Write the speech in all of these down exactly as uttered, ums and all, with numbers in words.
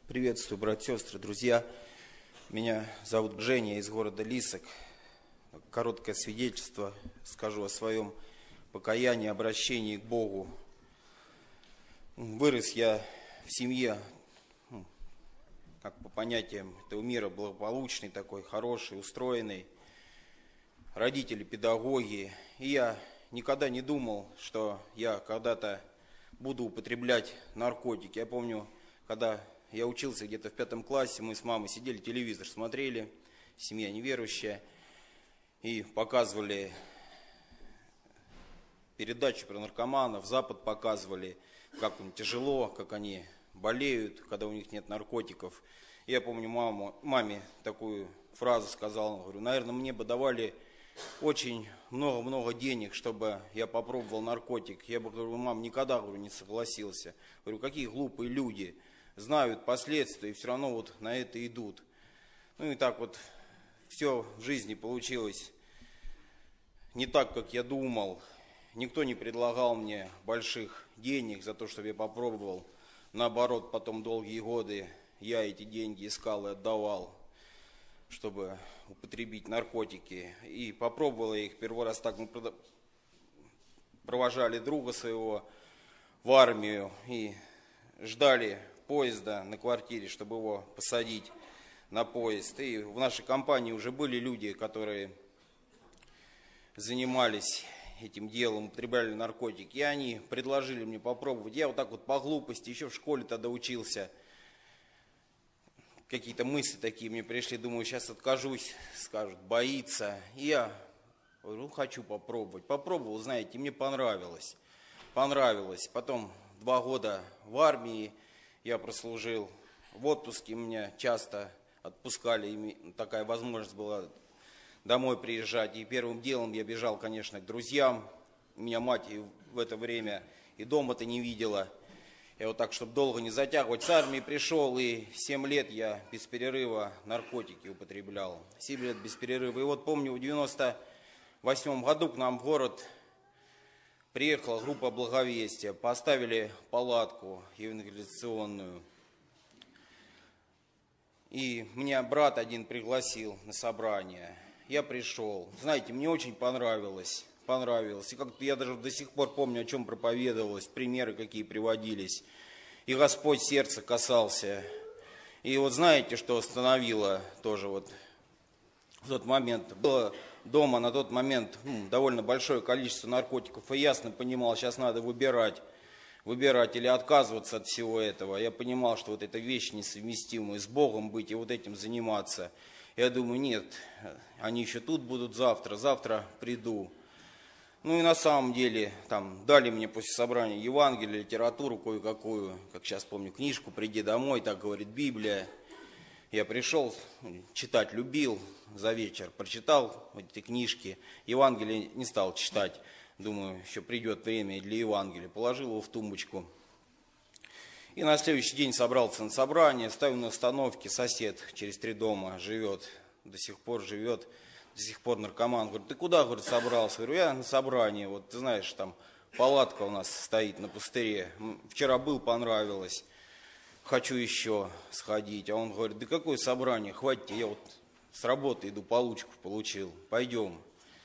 Приветствую, братья, сестры, друзья. Меня зовут Женя, из города Лисок. Короткое свидетельство скажу о своем покаянии, обращении к Богу. Вырос я в семье, ну, как по понятиям этого мира, благополучный такой, хороший, устроенный. Родители педагоги. И я никогда не думал, что я когда-то буду употреблять наркотики. Я помню, когда я учился где-то в пятом классе, мы с мамой сидели, телевизор смотрели, семья неверующая, и показывали передачу про наркоманов, Запад показывали, как им тяжело, как они болеют, когда у них нет наркотиков. И я помню, маму, маме такую фразу сказал, говорю, наверное, мне бы давали очень много-много денег, чтобы я попробовал наркотик. Я бы, говорю, мам, никогда, говорю, не согласился. Говорю, какие глупые люди. Знают последствия и все равно вот на это идут. Ну и так вот все в жизни получилось не так, как я думал. Никто не предлагал мне больших денег за то, чтобы я попробовал. Наоборот, потом долгие годы я эти деньги искал и отдавал, чтобы употребить наркотики. И попробовал я их первый раз так. Мы провожали друга своего в армию и ждали поезда на квартире, чтобы его посадить на поезд. И в нашей компании уже были люди, которые занимались этим делом, употребляли наркотики. И они предложили мне попробовать. Я вот так вот по глупости, еще в школе тогда учился, какие-то мысли такие мне пришли, думаю, сейчас откажусь, скажут, боится. И я говорю, ну, хочу попробовать. Попробовал, знаете, мне понравилось. Понравилось. Потом два года в армии я прослужил, в отпуске меня часто отпускали, и такая возможность была домой приезжать. И первым делом я бежал, конечно, к друзьям. Меня мать в это время и дома-то не видела. Я вот так, чтобы долго не затягивать, с армии пришел, и семь лет я без перерыва наркотики употреблял. семь лет без перерыва. И вот помню, в девяносто восьмом году к нам в город приехала группа Благовестия, поставили палатку евангелизационную. И меня брат один пригласил на собрание. Я пришел. Знаете, мне очень понравилось. Понравилось. И как-то я даже до сих пор помню, о чем проповедовалось, примеры какие приводились. И Господь сердца касался. И вот знаете, что остановило тоже вот в тот момент? Было дома на тот момент ну, довольно большое количество наркотиков. И ясно понимал, сейчас надо выбирать. Выбирать или отказываться от всего этого. Я понимал, что вот эта вещь несовместимая с Богом быть и вот этим заниматься. Я думаю, нет, они еще тут будут завтра, завтра приду. Ну и на самом деле, там, дали мне после собрания Евангелие, литературу кое-какую, как сейчас помню, книжку «Приди домой», так говорит Библия. Я пришел, читать любил, за вечер прочитал эти книжки, Евангелие не стал читать. Думаю, еще придет время и для Евангелия. Положил его в тумбочку. И на следующий день собрался на собрание, ставил на остановке, сосед через три дома живет, до сих пор живет. До сих пор наркоман. Говорит, ты куда, говорит, собрался? Говорю, я на собрании. Вот ты знаешь, там палатка у нас стоит на пустыре. Вчера был, понравилось. Хочу еще сходить. А он говорит, да какое собрание? Хватит, я вот с работы иду, получку получил. Пойдем.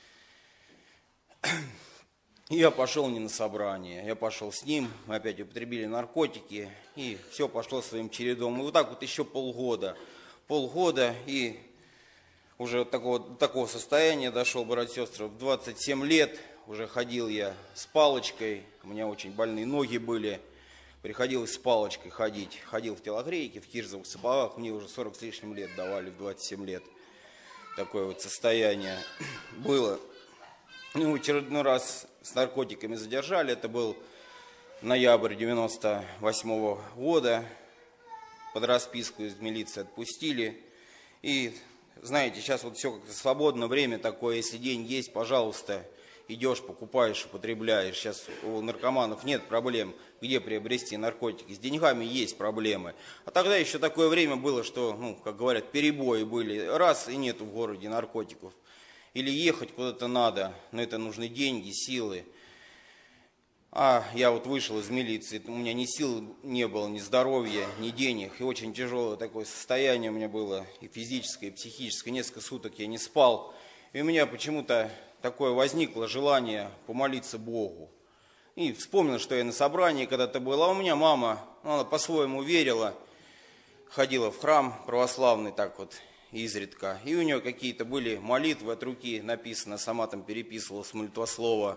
И я пошел не на собрание. Я пошел с ним. Мы опять употребили наркотики. И все пошло своим чередом. И вот так вот еще полгода. Полгода и... Уже до такого, до такого состояния дошел, братья и сестры, в двадцать семь лет уже ходил я с палочкой, у меня очень больные ноги были, приходилось с палочкой ходить. Ходил в телогрейке, в кирзовых сапогах, мне уже сорок с лишним лет давали, в двадцать семь лет. Такое вот состояние было. Ну, в очередной раз с наркотиками задержали, это был ноябрь девяносто восьмого года, под расписку из милиции отпустили, и... Знаете, сейчас вот все как-то свободное время такое, если деньги есть, пожалуйста, идешь, покупаешь, употребляешь. Сейчас у наркоманов нет проблем, где приобрести наркотики. С деньгами есть проблемы. А тогда еще такое время было, что, ну, как говорят, перебои были. Раз и нету в городе наркотиков. Или ехать куда-то надо, но это нужны деньги, силы. А я вот вышел из милиции, у меня ни сил не было, ни здоровья, ни денег. И очень тяжелое такое состояние у меня было, и физическое, и психическое. Несколько суток я не спал. И у меня почему-то такое возникло желание помолиться Богу. И вспомнил, что я на собрании когда-то был. А у меня мама, она по-своему верила, ходила в храм православный так вот изредка. И у нее какие-то были молитвы от руки написано, сама там переписывала с молитвослова.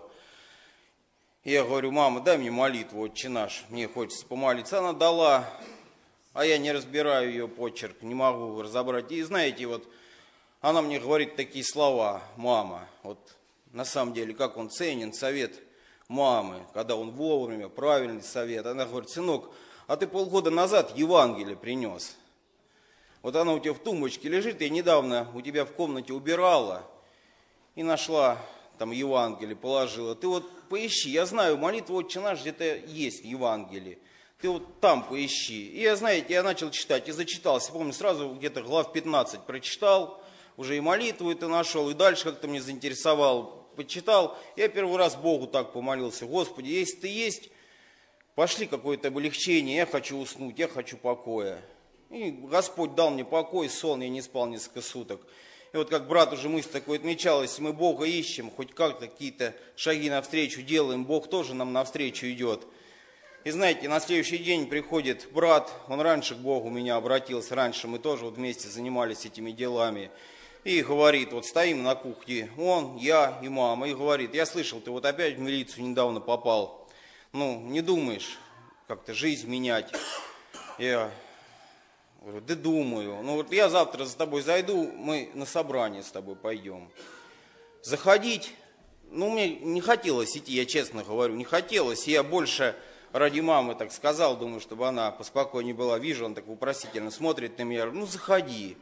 Я говорю: мама, дай мне молитву, Отче наш, мне хочется помолиться. Она дала, а я не разбираю ее почерк, не могу разобрать. И знаете, вот она мне говорит такие слова: мама, вот на самом деле, как он ценен совет мамы, когда он вовремя, правильный совет. Она говорит: сынок, а ты полгода назад Евангелие принес. Вот она у тебя в тумбочке лежит, я недавно у тебя в комнате убирала и нашла там Евангелие, положила. Ты вот поищи, я знаю, молитва Отче наш где-то есть в Евангелии. Ты вот там поищи. И я, знаете, я начал читать и зачитался. Помню, сразу где-то глав пятнадцать прочитал, уже и молитву это нашел, и дальше как-то мне заинтересовал. Почитал, я первый раз Богу так помолился: Господи, если Ты есть, пошли какое-то облегчение, я хочу уснуть, я хочу покоя. И Господь дал мне покой, сон, я не спал несколько суток. И вот как брат уже мысль такой отмечал, если мы Бога ищем, хоть как-то какие-то шаги навстречу делаем, Бог тоже нам навстречу идет. И знаете, на следующий день приходит брат, он раньше к Богу меня обратился, раньше мы тоже вот вместе занимались этими делами. И говорит, вот стоим на кухне, он, я и мама, и говорит: я слышал, ты вот опять в милицию недавно попал. Ну, не думаешь как-то жизнь менять? Я говорю: да думаю. Ну вот я завтра за тобой зайду, мы на собрание с тобой пойдем. Заходить, ну мне не хотелось идти, я честно говорю, не хотелось. Я больше ради мамы так сказал, думаю, чтобы она поспокойнее была. Вижу, он так вопросительно смотрит на меня, я говорю: ну заходи.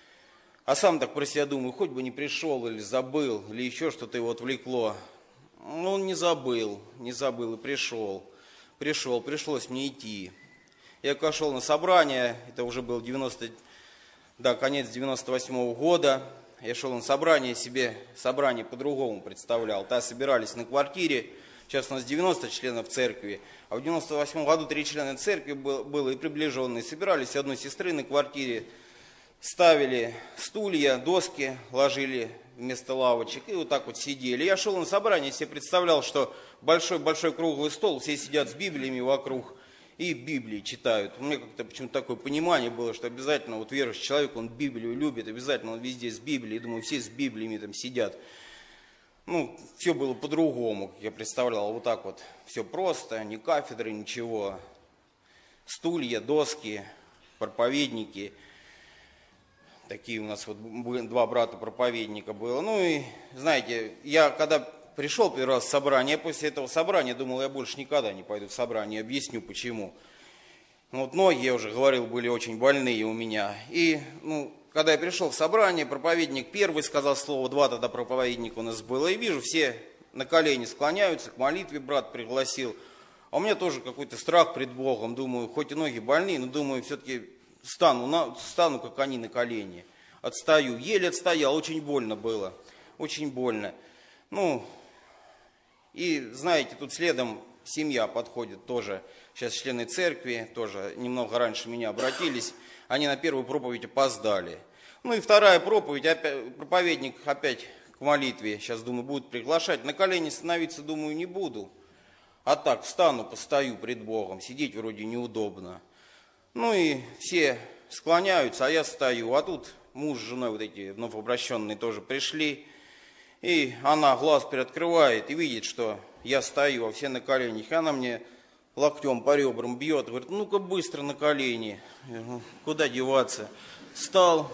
А сам так про себя думаю, хоть бы не пришел или забыл, или еще что-то его отвлекло. Ну он не забыл, не забыл и пришел. Пришел, пришлось мне идти. Я когда шел на собрание, это уже был девяносто, да, конец девяносто восьмого года, я шел на собрание, себе собрание по-другому представлял. Тогда собирались на квартире, сейчас у нас девяносто членов церкви, а в девяносто восьмом году три члена церкви было и приближенные. Собирались одной сестры на квартире, ставили стулья, доски, ложили вместо лавочек и вот так вот сидели. Я шел на собрание, себе представлял, что большой-большой круглый стол, все сидят с Библиями вокруг и Библии читают. У меня как-то почему-то такое понимание было, что обязательно вот верующий человек, он Библию любит, обязательно он везде с Библией. Думаю, все с Библиями там сидят. Ну, все было по-другому, как я представлял, вот так вот. Все просто, ни кафедры, ничего. Стулья, доски, проповедники. Такие у нас вот два брата-проповедника было. Ну и, знаете, я когда пришел первый раз в собрание, после этого собрания думал, я больше никогда не пойду в собрание, объясню почему. Ну, вот ноги, я уже говорил, были очень больные у меня. И, ну, когда я пришел в собрание, проповедник первый сказал слово, два тогда проповедника у нас было, и вижу, все на колени склоняются, к молитве брат пригласил. А у меня тоже какой-то страх пред Богом, думаю, хоть и ноги больные, но думаю, все-таки Стану, на, стану, как они, на колени. Отстаю. Еле отстоял, очень больно было. Очень больно. Ну, и знаете, тут следом семья подходит тоже. Сейчас члены церкви, тоже немного раньше меня обратились. Они на первую проповедь опоздали. Ну и вторая проповедь, опять, проповедник опять к молитве, сейчас, думаю, будут приглашать. На колени становиться, думаю, не буду. А так, встану, постою пред Богом. Сидеть вроде неудобно. Ну и все склоняются, а я стою. А тут муж с женой, вот эти новообращенные, тоже пришли. И она глаз приоткрывает и видит, что я стою, а все на коленях. И она мне локтем по ребрам бьет, говорит: ну-ка быстро на колени. Я говорю: куда деваться? Встал,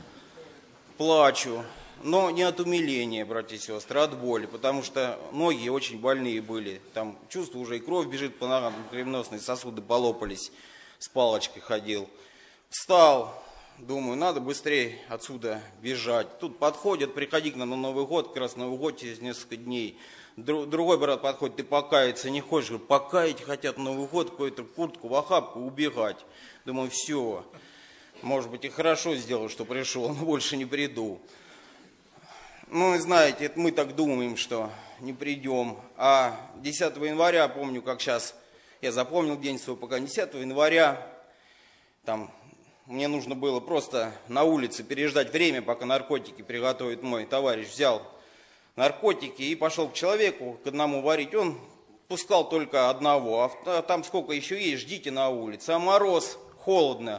плачу. Но не от умиления, братья и сестры, а от боли, потому что ноги очень больные были. Там чувство, уже и кровь бежит по ногам, кровеносные сосуды полопались. С палочкой ходил. Встал, думаю, надо быстрее отсюда бежать. Тут подходят, приходи к нам на Новый год, как раз Новый год через несколько дней. Другой брат подходит: ты покаяться не хочешь? Говорю: покаять хотят Новый год, какую-то куртку в охапку, убегать. Думаю, все, может быть и хорошо сделал, что пришел, но больше не приду. Ну, и знаете, это мы так думаем, что не придем. А десятого января, помню, как сейчас, я запомнил день свой пока, десятого января, там, мне нужно было просто на улице переждать время, пока наркотики приготовит мой товарищ. Взял наркотики и пошел к человеку, к одному варить. Он пускал только одного, а там сколько еще есть, ждите на улице. А мороз, холодно.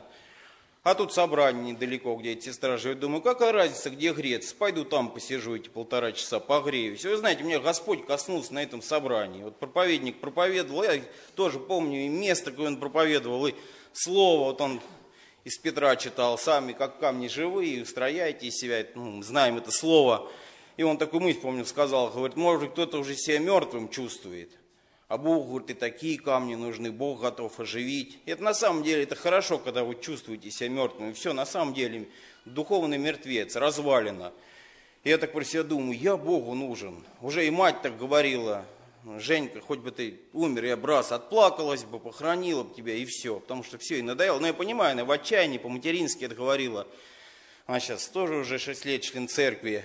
А тут собрание недалеко, где эти сестра живет. Думаю, какая разница, где греться? Пойду там посижу эти полтора часа, погреюсь. Вы знаете, меня Господь коснулся на этом собрании. Вот проповедник проповедовал, я тоже помню и место, где он проповедовал, и слово, вот он из Петра читал, сами как камни живые, устрояйте из себя, ну, знаем это слово. И он такую мысль, помню, сказал, говорит, может, кто-то уже себя мертвым чувствует. А Бог говорит, и такие камни нужны, Бог готов оживить. И это на самом деле, это хорошо, когда вы чувствуете себя мертвым. И все, на самом деле, духовный мертвец, развалина. И я так про себя думаю, я Богу нужен. Уже и мать так говорила, Женька, хоть бы ты умер, я бы раз отплакалась бы, похоронила бы тебя, и все. Потому что все, и надоело. Но я понимаю, она в отчаянии, по-матерински это говорила. Она сейчас тоже уже шесть лет член церкви.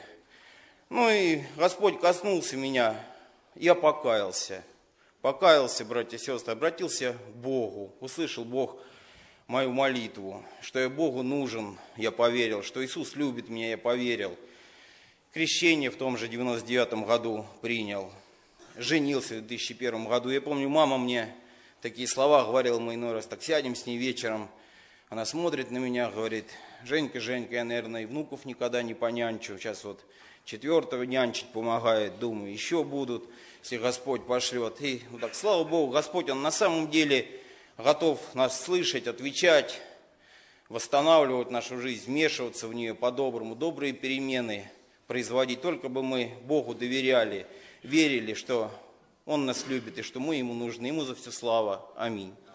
Ну и Господь коснулся меня, я покаялся. Покаялся, братья и сестры, обратился к Богу, услышал Бог мою молитву, что я Богу нужен, я поверил, что Иисус любит меня, я поверил. Крещение в том же девяносто девятом году принял, женился в две тысячи первом году. Я помню, мама мне такие слова говорила, мы иной раз так сядем с ней вечером, она смотрит на меня, говорит, Женька, Женька, я, наверное, и внуков никогда не понянчу, сейчас вот четвертого нянчить помогает, думаю, еще будут, если Господь пошлет. И ну так, слава Богу, Господь, Он на самом деле готов нас слышать, отвечать, восстанавливать нашу жизнь, вмешиваться в нее по-доброму, добрые перемены производить. Только бы мы Богу доверяли, верили, что Он нас любит и что мы Ему нужны. Ему за все слава. Аминь.